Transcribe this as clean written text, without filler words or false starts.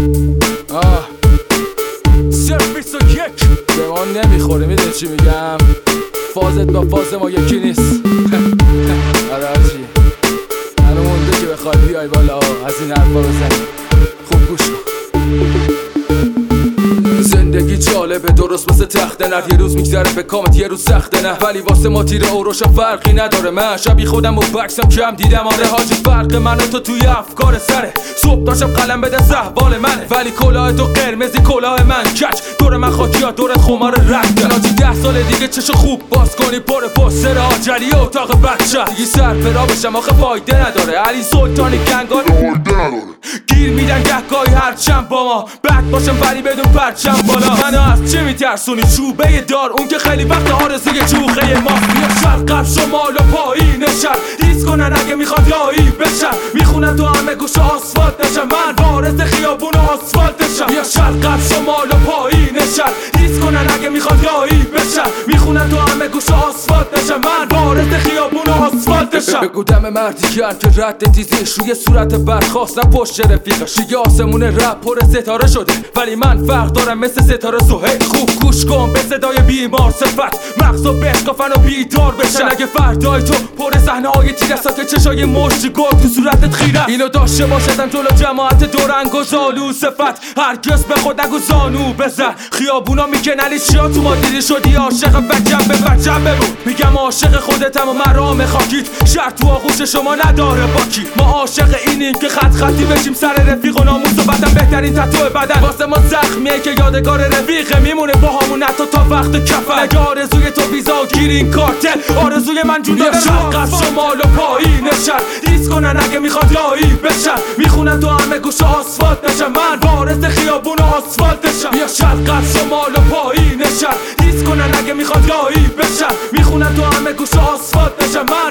صرف 21 به ما نمیخوره. میدونی چی میگم؟ فازت با فاز ما یکی نیست. آره آجی هنو مونده که بخوای بیای بالا از این حرفا بزنی. خوب گوش کن. زندگی جالبه درست مثل تخته نه، یه روز میگذره به کامت یه روز سخته نه، ولی واسه ما تیر اوروشا فرقی نداره. من شبی خودم و بکسم کم دیدم آره حاجی، فرق من و تو توی افکار سره. صبح داشتم قلم بده احوال منه، ولی کلاه تو قرمزی کلاه من کچ، دور من خاکیا دورت خمار رنگ ناجی. 10 سال دیگه چشو خوب باز کنی پر پوستر آجلی اتاق بچه دیگه سرفرا بشم آخه فایده نداره. علی سلطانی گنگان گیر میدن گهگاهی هرچند با ما بد باشم ولی بدون پرچم بالا. منو از چی میترسونی؟ چوبه دار اون که خیلی وقت آرزوی چوخه مافیا. شرق شمال و پایین شهر ریز کنن اگه میخواد یایی بشن، میخونن تو همه گوش آسفالت نشم، من وارث خیابون و آسفالت نشم. یا شرق شمال و پایین شهر ریز کنن اگه میخواد یایی بشن، میخونن تو همه گوش آسفالت نشم، من وارث خیابون و آسفالت نشم. بگو دم مردی کن که رد تیزیش روی صورت برخواست نه پشت رفیقش. دیگه آسمون رپ پر ستاره شده ولی من فرق دارم مثل ستاره سهیل. خوب گوش کن به صدای بیمار صفت، مغزو بشکافن و بیدار بشن. اگه فردای تو پر صحنه های تیرسات چشای مشتی گل تو صورتت خیره، اینو داشته باشدم جلو جماعت دورنگ و زالو صفت. هرگز به خود نگو زانو بزن، خیابونا میگن علی چیا تو ما دیدی شدی عاشق بچم به بچم ببون. میگم عاشق خودتم و مرام خاکیت، شهر تو آغوش شما نداره باکی. ما عاشق اینیم که خط خطی بشیم سر رفیق و ناموس و بدن بهترین تتو بدن. واسه ما زخمیه که یادگار رفیقه میمونه با همون حتی تا وقت کفن. اگه آرزوی تو ویزا و گیرین کارتل، آرزوی من جون داده شرق از شمال و پایین شهر ریز کنن اگه میخواد یایی بشن، میخونن تو همه گوش آسفالت نشم، من وارث خیابون و آسفالت نشم. یا شرق از شمال و پایین شهر ریز کنن اگه میخواد یایی بشن، میخونن تو همه گوش آسفالت نشم، من